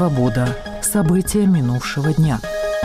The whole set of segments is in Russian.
«Свобода». События минувшего дня.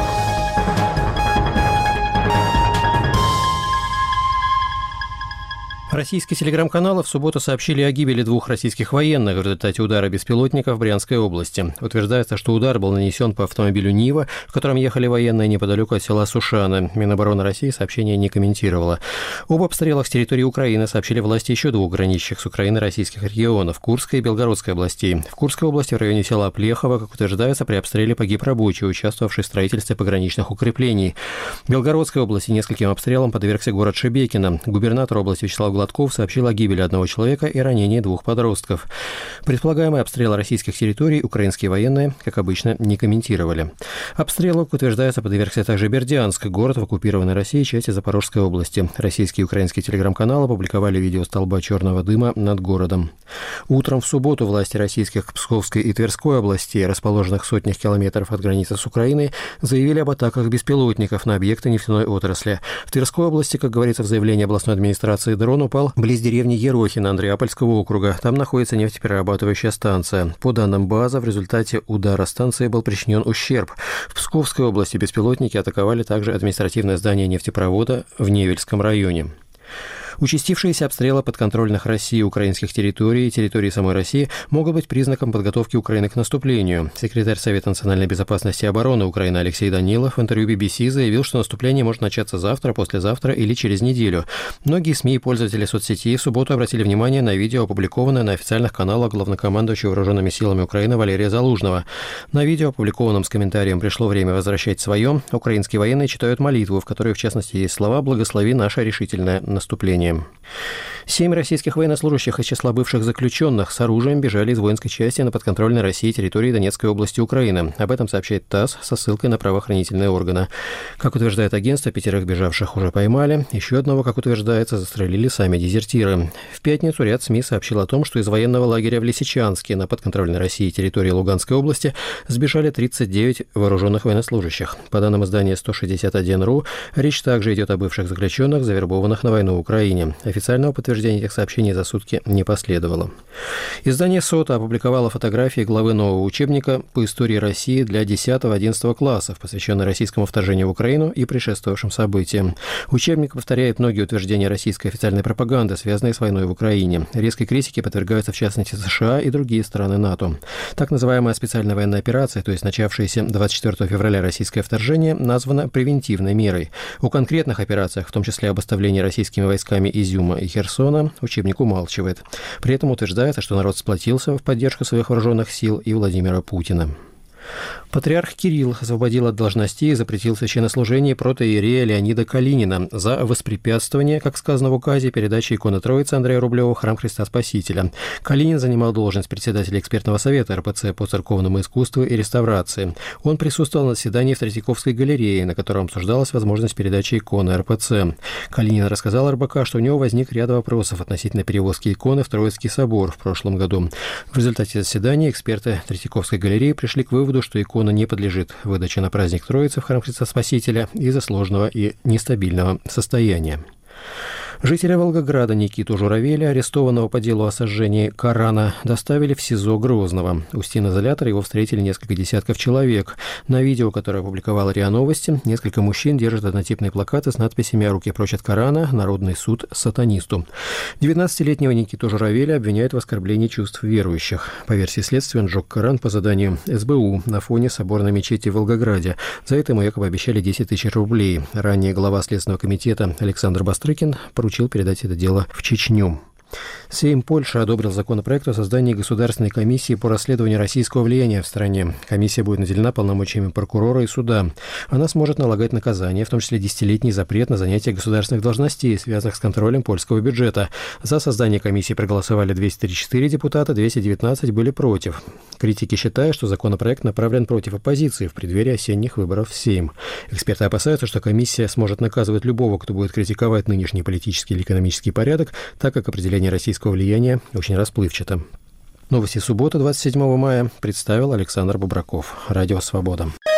Российские телеграм-каналы в субботу сообщили о гибели 2 российских военных в результате удара беспилотника в Брянской области. Утверждается, что удар был нанесен по автомобилю «Нива», в котором ехали военные неподалеку от села Сушаны. Минобороны России сообщение не комментировало. Об обстрелах с территории Украины сообщили власти еще 2 граничащих с Украиной российских регионов – Курской и Белгородской областей. В Курской области в районе села Плехово, как утверждается, при обстреле погиб рабочий, участвовавший в строительстве пограничных укреплений. В Белгородской области нескольким обстрелам подвергся город Шебекино. Губернатор области Вячеслав Гладков сообщил о гибели 1 человека и ранении 2 подростков. Предполагаемый обстрел российских территорий украинские военные, как обычно, не комментировали. Обстрелу, как утверждается, подвергся также Бердянск, город в оккупированной Россией части Запорожской области. Российские и украинские телеграм-каналы опубликовали видео столба черного дыма над городом. Утром в субботу власти российских Псковской и Тверской областей, расположенных в сотнях километров от границы с Украиной, заявили об атаках беспилотников на объекты нефтяной отрасли. В Тверской области, как говорится в заявлении областной администрации, дрон упал близ деревни Ерохино Андреапольского округа. Там находится нефтеперерабатывающая станция. По данным БАЗа, в результате удара станции был причинен ущерб. В Псковской области беспилотники атаковали также административное здание нефтепровода в Невельском районе. Участившиеся обстрелы подконтрольных России украинских территорий и территории самой России могут быть признаком подготовки Украины к наступлению. Секретарь Совета национальной безопасности и обороны Украины Алексей Данилов в интервью BBC заявил, что наступление может начаться завтра, послезавтра или через неделю. Многие СМИ и пользователи соцсетей в субботу обратили внимание на видео, опубликованное на официальных каналах главнокомандующего вооруженными силами Украины Валерия Залужного. На видео, опубликованном с комментарием «Пришло время возвращать свое», украинские военные читают молитву, в которой, в частности, есть слова «Благослови наше решительное наступление». 7 российских военнослужащих из числа бывших заключенных с оружием бежали из воинской части на подконтрольной России территории Донецкой области Украины. Об этом сообщает ТАСС со ссылкой на правоохранительные органы. Как утверждает агентство, 5 бежавших уже поймали. Еще одного, как утверждается, застрелили сами дезертиры. В пятницу ряд СМИ сообщил о том, что из военного лагеря в Лисичанске на подконтрольной России территории Луганской области сбежали 39 вооруженных военнослужащих. По данным издания 161.ru, речь также идет о бывших заключенных, завербованных на войну в Украине. Официального подтверждения этих сообщений за сутки не последовало. Издание «Сота» опубликовало фотографии главы нового учебника по истории России для 10-11 классов, посвященный российскому вторжению в Украину и предшествовавшим событиям. Учебник повторяет многие утверждения российской официальной пропаганды, связанные с войной в Украине. Резкой критике подвергаются в частности США и другие страны НАТО. Так называемая специальная военная операция, то есть начавшаяся 24 февраля российское вторжение, названа превентивной мерой. О конкретных операциях, в том числе об оставлении российскими войсками Изюма и Херсона, учебник умалчивает. При этом утверждается, что народ сплотился в поддержку своих вооруженных сил и Владимира Путина. Патриарх Кирилл освободил от должностей и запретил священнослужение протоиерея Леонида Калинина за воспрепятствование, как сказано в указе, передачи иконы Троицы Андрея Рублева в храм Христа Спасителя. Калинин занимал должность председателя экспертного совета РПЦ по церковному искусству и реставрации. Он присутствовал на заседании в Третьяковской галерее, на котором обсуждалась возможность передачи иконы РПЦ. Калинин рассказал РБК, что у него возник ряд вопросов относительно перевозки иконы в Троицкий собор в прошлом году. В результате заседания эксперты Третьяковской галереи пришли к выводу, что икона не подлежит выдаче на праздник Троицы в храм Христа Спасителя из-за сложного и нестабильного состояния. Жителя Волгограда Никиту Журавеля, арестованного по делу о сожжении Корана, доставили в СИЗО Грозного. У стен изолятора его встретили несколько десятков человек. На видео, которое опубликовала РИА Новости, несколько мужчин держат однотипные плакаты с надписями «Руки прочь от Корана», «Народный суд сатанисту». 19-летнего Никиту Журавеля обвиняют в оскорблении чувств верующих. По версии следствия, он сжег Коран по заданию СБУ на фоне соборной мечети в Волгограде. За это ему якобы обещали 10 тысяч рублей. Ранее глава Следственного комитета Александр Бастрыкин поручил передать это дело в Чечню. Сейм Польши одобрил законопроект о создании Государственной комиссии по расследованию российского влияния в стране. Комиссия будет наделена полномочиями прокурора и суда. Она сможет налагать наказания, в том числе 10-летний запрет на занятие государственных должностей, связанных с контролем польского бюджета. За создание комиссии проголосовали 234 депутата, 219 были против. Критики считают, что законопроект направлен против оппозиции в преддверии осенних выборов в Сейм. Эксперты опасаются, что комиссия сможет наказывать любого, кто будет критиковать нынешний политический или экономический порядок, так как определение российского влияния очень расплывчато. Новости субботы, 27 мая, представил Александр Бобраков. Радио «Свобода».